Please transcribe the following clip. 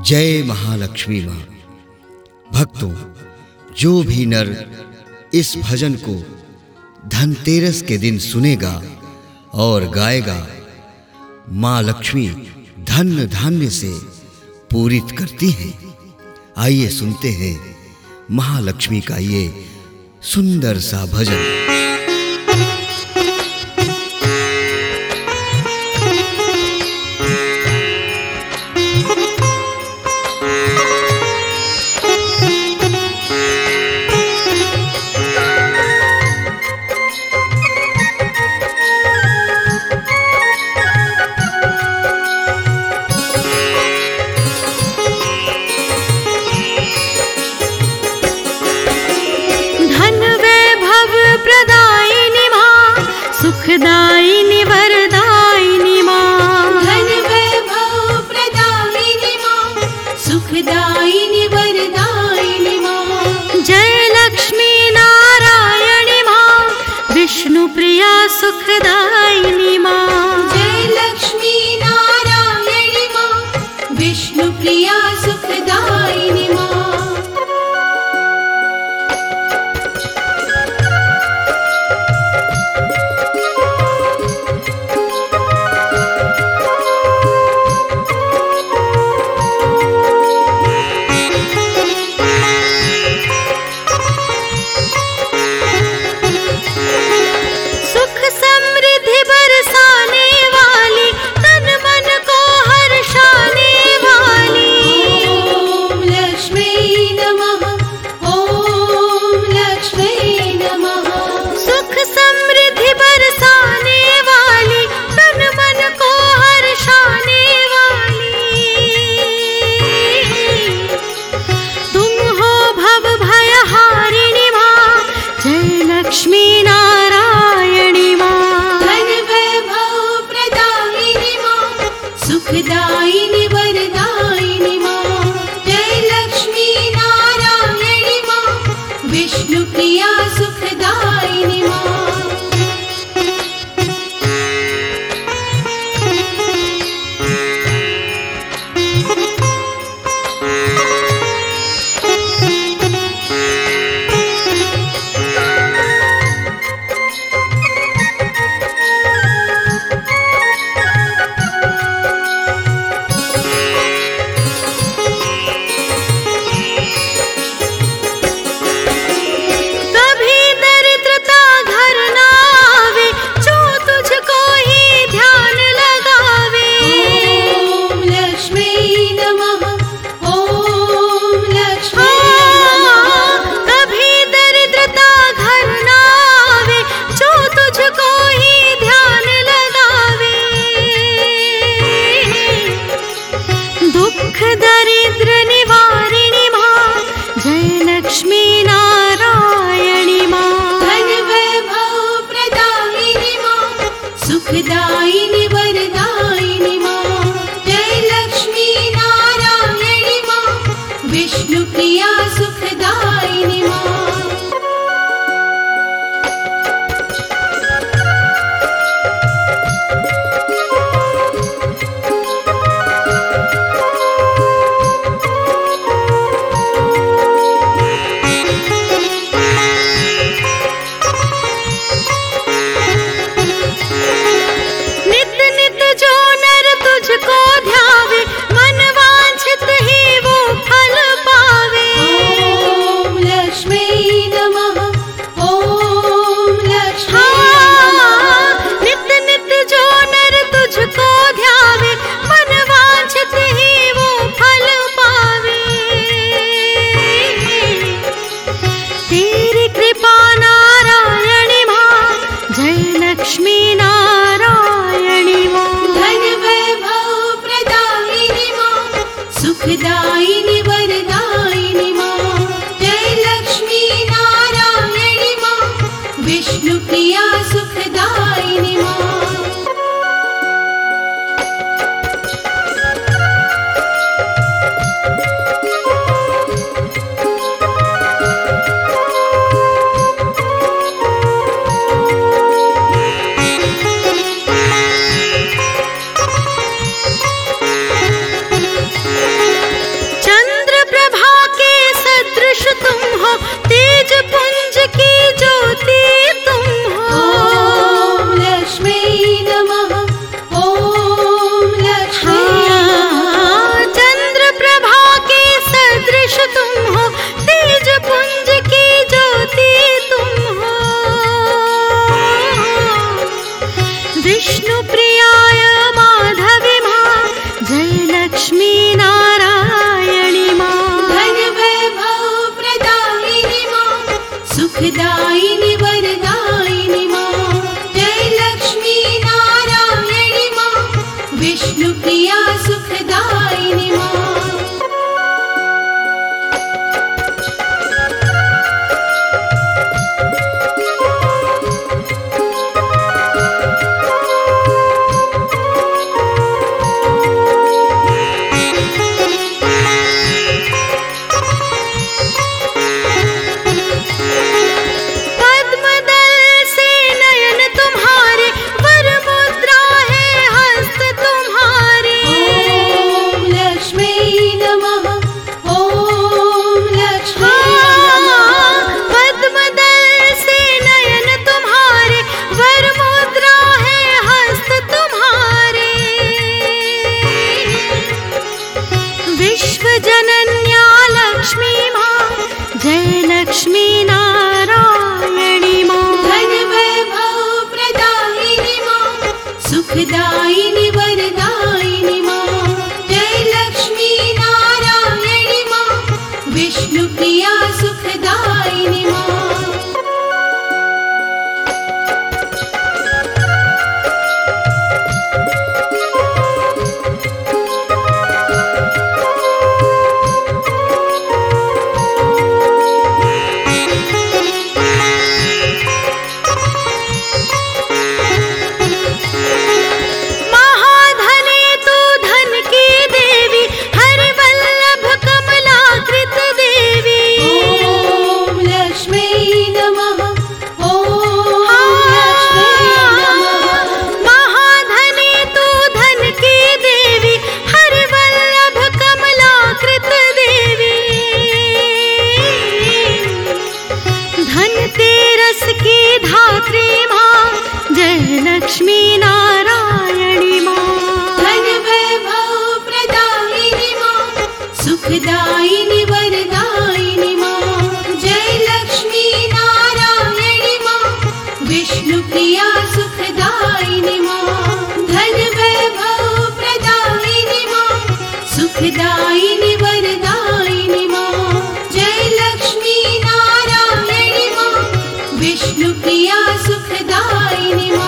जय महालक्ष्मी माँ। भक्तों, जो भी नर इस भजन को धनतेरस के दिन सुनेगा और गाएगा, माँ लक्ष्मी धन धान्य से पूरित करती हैं। आइए सुनते हैं महालक्ष्मी का ये सुंदर सा भजन। सुखदायिनी वरदायिनी माँ, धन वैभव प्रदायिनी माँ, सुखदायिनी वरदायिनी माँ। जय लक्ष्मी नारायणी माँ, विष्णु प्रिया सुखदायिनी माँ। जय लक्ष्मी नारायणी माँ, विष्णु प्रिया सुखदायिनी माँ। लक्ष्मी नारायणी माँ, धन वैभव प्रदायिनी माँ, सुखदायिनी वरदायिनी माँ। जय लक्ष्मी नारायणी माँ, विष्णु प्रिया सुखदायिनी माँ। दरिद्र निवारिणी माँ, जय लक्ष्मी नारायणी माँ, धन वैभव प्रदायिनी माँ, सुखदायिनी वरदायिनी माँ। जय लक्ष्मी नारायणी माँ, विष्णु प्रिया सुखदायिनी माँ। लक्ष्मी नारायणी माँ, धन वैभव प्रदायिनी माँ, सुखदायिनी वरदायिनी माँ। जय लक्ष्मी नारायणी माँ, विष्णु प्रिया सुखदायिनी माँ। लक्ष्मी नारायणी माँ, धन वैभव प्रदायिनी माँ, सुखदायिनी वरदायिनी माँ। जय लक्ष्मी नारायणी माँ, विष्णु प्रिया सुखदायिनी माँ। लक्ष्मी नारायणी माँ, धन वैभव प्रदायिनी माँ, सुखदायिनी वरदायिनी माँ। जय लक्ष्मी नारायणी माँ, विष्णु प्रिया सुखदायिनी माँ। लक्ष्मी नारायणी माँ, धन वैभव प्रदायिनी माँ, सुखदायिनी वरदायिनी माँ। जय लक्ष्मी नारायणी माँ, विष्णु प्रिया सुखदायिनी माँ। धन वैभव प्रदायिनी माँ, सुखदायिनी वरदायिनी माँ। जय लक्ष्मी नारायणी माँ, विष्णु प्रिया सुखदायिनी माँ।